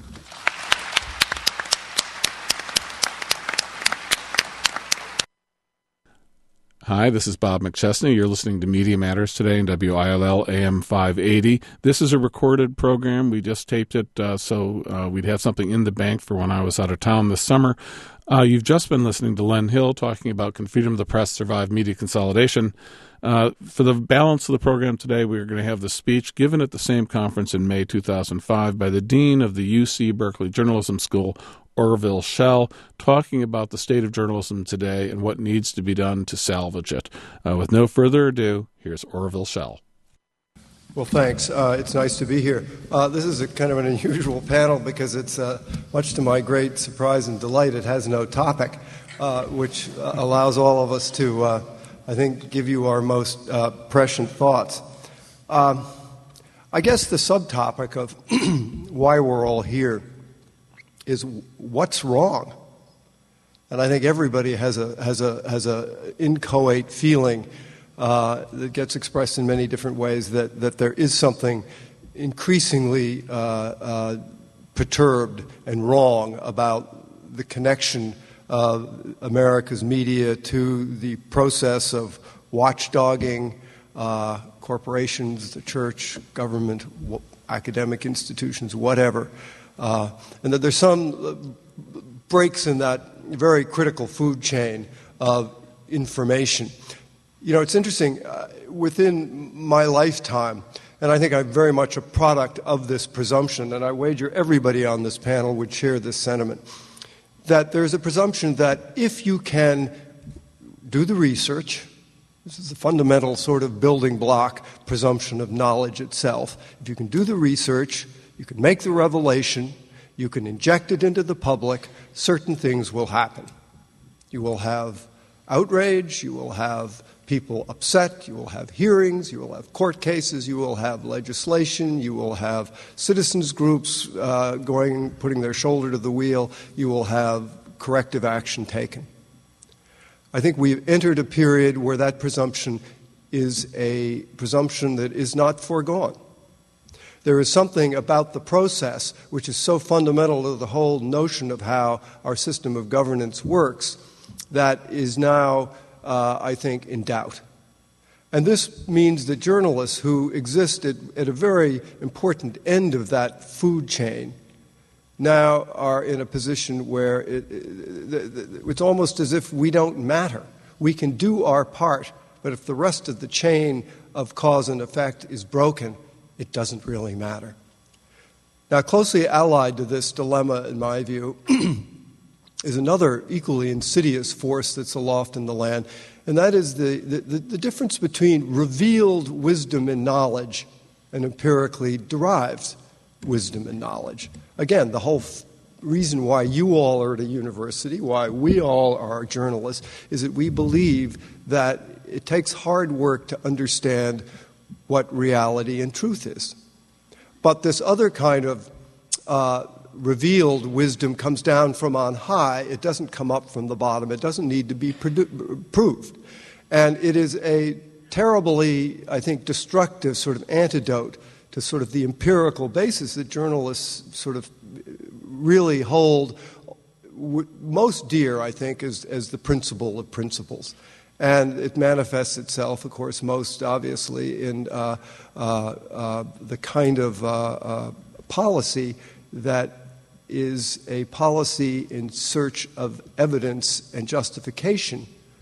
Hi, this is Bob McChesney. You're listening to Media Matters today in WILL AM 580. This is a recorded program. We just taped it so we'd have something in the bank for when I was out of town this summer. You've just been listening to Len Hill talking about Can Freedom of the Press Survive Media Consolidation? For the balance of the program today, we're going to have the speech given at the same conference in May 2005 by the Dean of the UC Berkeley Journalism School, Orville Schell, talking about the state of journalism today and what needs to be done to salvage it. With no further ado, here's Orville Schell. Well, thanks. It's nice to be here. This is a kind of an unusual panel because it's, much to my great surprise and delight, it has no topic, which allows all of us to, I think, give you our most prescient thoughts. I guess the subtopic of why we're all here is what's wrong, and I think everybody has a inchoate feeling that gets expressed in many different ways that there is something increasingly perturbed and wrong about the connection of America's media to the process of watchdogging corporations, the church, government, academic institutions, whatever. And that there's some breaks in that very critical food chain of information. You know, it's interesting, within my lifetime, and I think I'm very much a product of this presumption, and I wager everybody on this panel would share this sentiment, that there's a presumption that if you can do the research, this is the fundamental sort of building block presumption of knowledge itself, if you can do the research, you can make the revelation, you can inject it into the public, certain things will happen. You will have outrage, you will have people upset, you will have hearings, you will have court cases, you will have legislation, you will have citizens groups putting their shoulder to the wheel, you will have corrective action taken. I think we've entered a period where that presumption is a presumption that is not foregone. There is something about the process which is so fundamental to the whole notion of how our system of governance works that is now, I think, in doubt. And this means that journalists who existed at a very important end of that food chain now are in a position where it's almost as if we don't matter. We can do our part, but if the rest of the chain of cause and effect is broken, it doesn't really matter. Now, closely allied to this dilemma, in my view, is another equally insidious force that's aloft in the land, and that is the difference between revealed wisdom and knowledge and empirically derived wisdom and knowledge. Again, the whole reason why you all are at a university, why we all are journalists, is that we believe that it takes hard work to understand what reality and truth is. But this other kind of revealed wisdom comes down from on high. It doesn't come up from the bottom. It doesn't need to be proved. And it is a terribly, I think, destructive sort of antidote to sort of the empirical basis that journalists sort of really hold most dear, I think, as the principle of principles. And it manifests itself, of course, most obviously in the kind of policy that is a policy in search of evidence and justification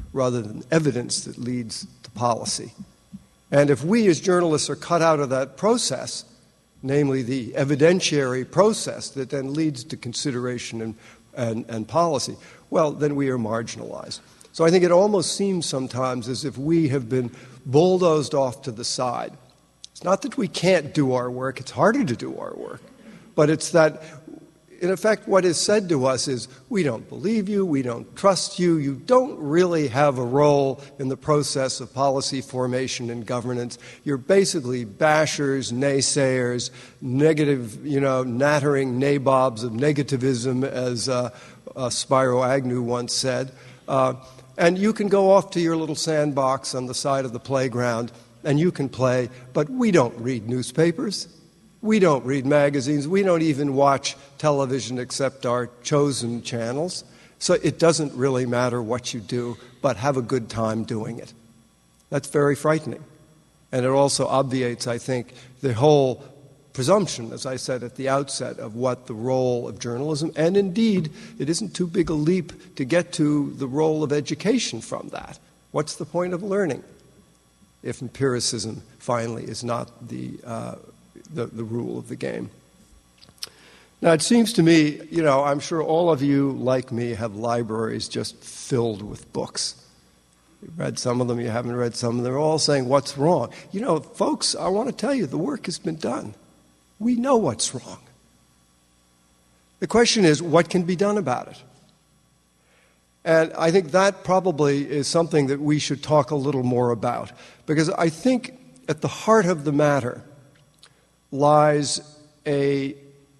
rather than evidence that leads to policy. And if we as journalists are cut out of that process, namely the evidentiary process that then leads to consideration and policy, well, then we are marginalized. So I think it almost seems sometimes as if we have been bulldozed off to the side. It's not that we can't do our work, it's harder to do our work, but it's that, in effect, what is said to us is, we don't believe you, we don't trust you, you don't really have a role in the process of policy formation and governance. You're basically bashers, naysayers, negative, nattering nabobs of negativism, as Spiro Agnew once said. And you can go off to your little sandbox on the side of the playground and you can play, but we don't read newspapers. We don't read magazines. We don't even watch television except our chosen channels. So it doesn't really matter what you do, but have a good time doing it. That's very frightening. And it also obviates, I think, the whole presumption, as I said at the outset, of what the role of journalism, and indeed, it isn't too big a leap to get to the role of education from that. What's the point of learning if empiricism finally is not the rule of the game? Now, it seems to me, I'm sure all of you, like me, have libraries just filled with books. You've read some of them, you haven't read some of them. They're all saying, what's wrong? Folks, I want to tell you, the work has been done. We know what's wrong. The question is, what can be done about it? And I think that probably is something that we should talk a little more about, because I think at the heart of the matter lies a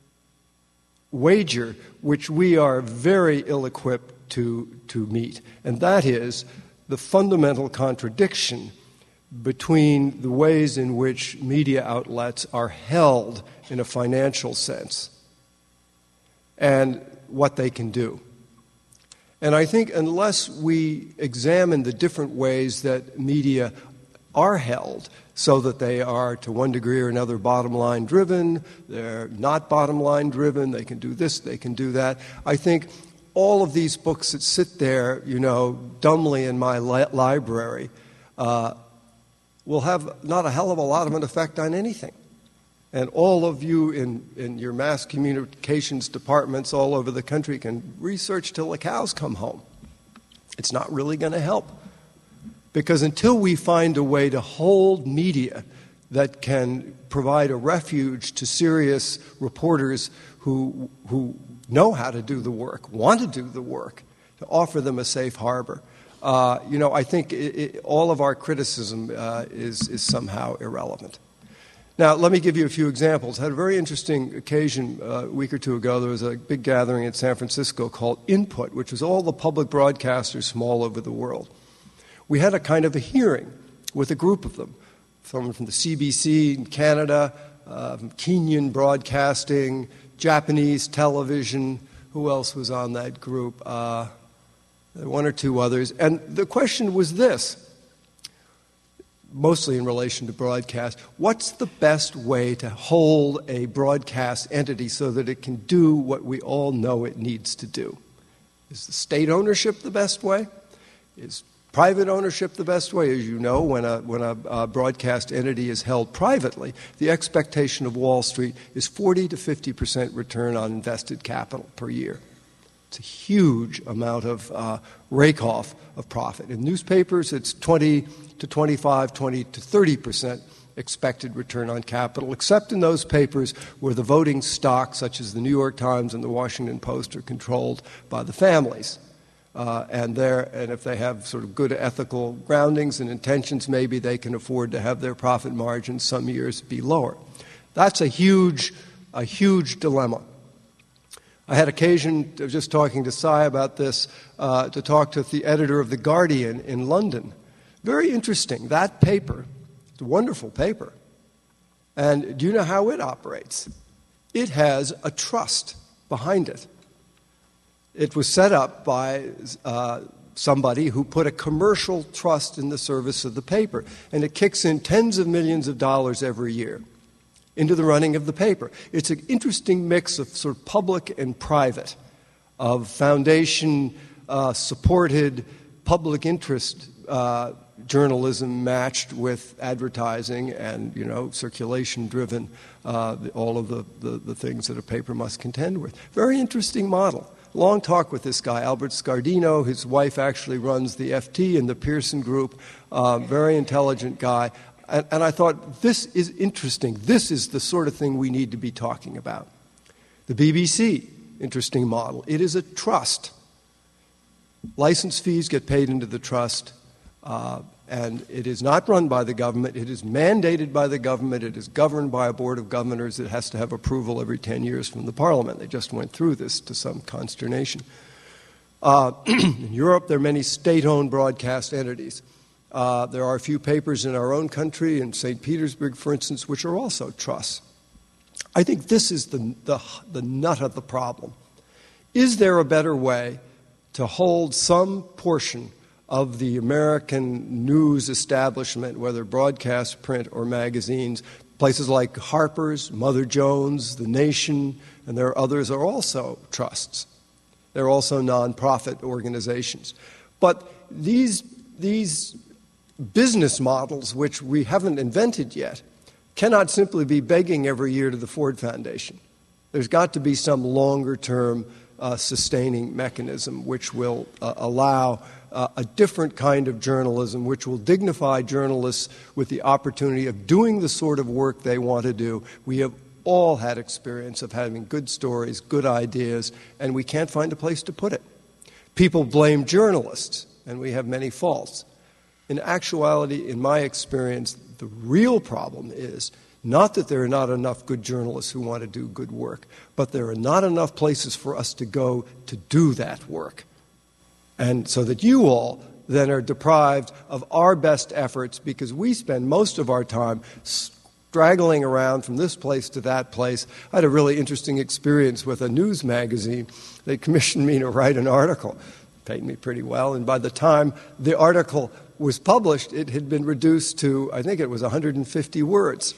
wager which we are very ill-equipped to meet, and that is the fundamental contradiction between the ways in which media outlets are held in a financial sense and what they can do. And I think unless we examine the different ways that media are held, so that they are, to one degree or another, bottom-line driven, they're not bottom-line driven, they can do this, they can do that, I think all of these books that sit there, dumbly in my library, will have not a hell of a lot of an effect on anything. And all of you in your mass communications departments all over the country can research till the cows come home. It's not really going to help. Because until we find a way to hold media that can provide a refuge to serious reporters who know how to do the work, want to do the work, to offer them a safe harbor, I think all of our criticism is somehow irrelevant. Now, let me give you a few examples. I had a very interesting occasion a week or two ago. There was a big gathering in San Francisco called Input, which was all the public broadcasters from all over the world. We had a kind of a hearing with a group of them, someone from the CBC in Canada, Kenyan Broadcasting, Japanese television. Who else was on that group? One or two others. And the question was this, mostly in relation to broadcast: what's the best way to hold a broadcast entity so that it can do what we all know it needs to do? Is the state ownership the best way? Is private ownership the best way? As you know, when a broadcast entity is held privately, the expectation of Wall Street is 40 to 50% return on invested capital per year. It's a huge amount of rake-off of profit. In newspapers, it's 20 to 25, 20 to 30% expected return on capital, except in those papers where the voting stock, such as the New York Times and the Washington Post, are controlled by the families. And if they have sort of good ethical groundings and intentions, maybe they can afford to have their profit margins some years be lower. That's a huge dilemma. I had occasion, just talking to Cy about this, to talk to the editor of The Guardian in London. Very interesting. That paper, it's a wonderful paper. And do you know how it operates? It has a trust behind it. It was set up by somebody who put a commercial trust in the service of the paper, and it kicks in tens of millions of dollars every year into the running of the paper. It's an interesting mix of sort of public and private, of foundation-supported public interest journalism matched with advertising and, circulation-driven, all of the things that a paper must contend with. Very interesting model. Long talk with this guy, Albert Scardino. His wife actually runs the FT and the Pearson Group. Very intelligent guy. And I thought, this is interesting. This is the sort of thing we need to be talking about. The BBC, interesting model. It is a trust. License fees get paid into the trust, and it is not run by the government. It is mandated by the government. It is governed by a board of governors. It has to have approval every 10 years from the parliament. They just went through this to some consternation. In Europe, there are many state-owned broadcast entities. There are a few papers in our own country, in St. Petersburg, for instance, which are also trusts. I think this is the nut of the problem. Is there a better way to hold some portion of the American news establishment, whether broadcast, print, or magazines? Places like Harper's, Mother Jones, The Nation, and there are others are also trusts. They're also nonprofit organizations. But these business models, which we haven't invented yet, cannot simply be begging every year to the Ford Foundation. There's got to be some longer-term sustaining mechanism which will allow a different kind of journalism, which will dignify journalists with the opportunity of doing the sort of work they want to do. We have all had experience of having good stories, good ideas, and we can't find a place to put it. People blame journalists, and we have many faults. In actuality, in my experience, the real problem is not that there are not enough good journalists who want to do good work, but there are not enough places for us to go to do that work. And so that you all then are deprived of our best efforts because we spend most of our time straggling around from this place to that place. I had a really interesting experience with a news magazine. They commissioned me to write an article. Paid me pretty well, and by the time the article was published, it had been reduced to, I think it was 150 words.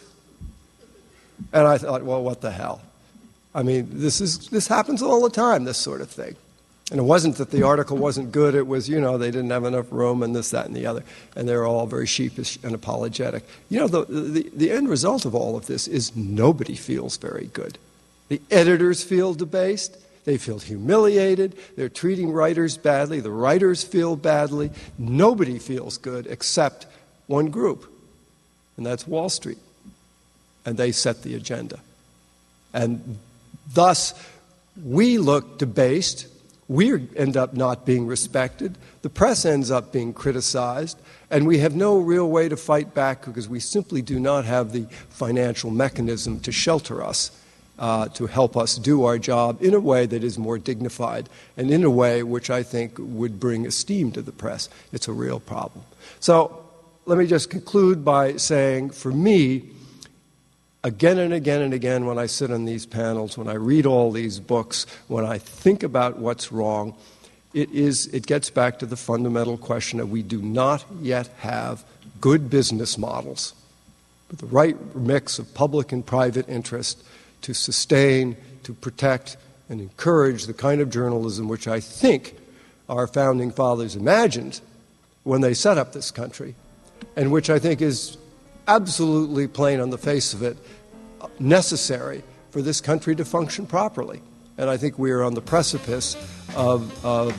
And I thought, well, what the hell? I mean, this happens all the time, this sort of thing. And it wasn't that the article wasn't good. It was, they didn't have enough room and this, that, and the other. And they were all very sheepish and apologetic. The end result of all of this is nobody feels very good. The editors feel debased. They feel humiliated. They're treating writers badly. The writers feel badly. Nobody feels good except one group, and that's Wall Street. And they set the agenda. And thus, we look debased. We end up not being respected. The press ends up being criticized. And we have no real way to fight back because we simply do not have the financial mechanism to shelter us, to help us do our job in a way that is more dignified and in a way which I think would bring esteem to the press. It's a real problem. So let me just conclude by saying, for me, again and again and again, when I sit on these panels, when I read all these books, when I think about what's wrong, it gets back to the fundamental question that we do not yet have good business models with the right mix of public and private interest to sustain, to protect, and encourage the kind of journalism which I think our founding fathers imagined when they set up this country, and which I think is absolutely plain on the face of it necessary for this country to function properly. And I think we are on the precipice of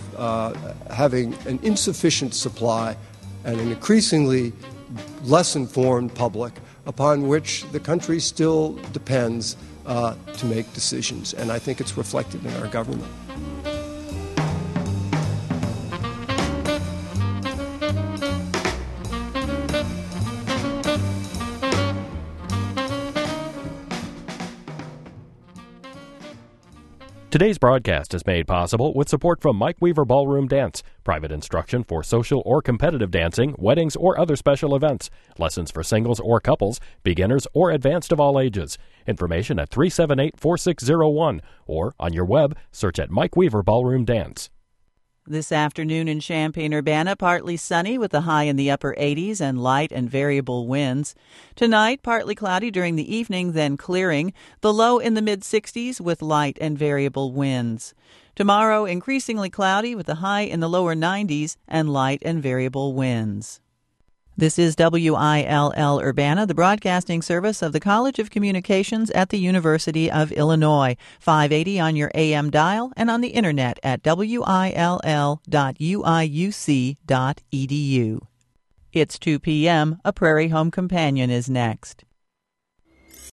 having an insufficient supply and an increasingly less informed public upon which the country still depends to make decisions. And I think it's reflected in our government. Today's broadcast is made possible with support from Mike Weaver Ballroom Dance, private instruction for social or competitive dancing, weddings, or other special events, lessons for singles or couples, beginners or advanced of all ages. Information at 378-4601 or on your web, search at Mike Weaver Ballroom Dance. This afternoon in Champaign-Urbana, partly sunny with a high in the upper 80s and light and variable winds. Tonight, partly cloudy during the evening, then clearing. The low in the mid-60s with light and variable winds. Tomorrow, increasingly cloudy with a high in the lower 90s and light and variable winds. This is WILL Urbana, the broadcasting service of the College of Communications at the University of Illinois. 580 on your AM dial and on the internet at will.uiuc.edu. It's 2 p.m. A Prairie Home Companion is next.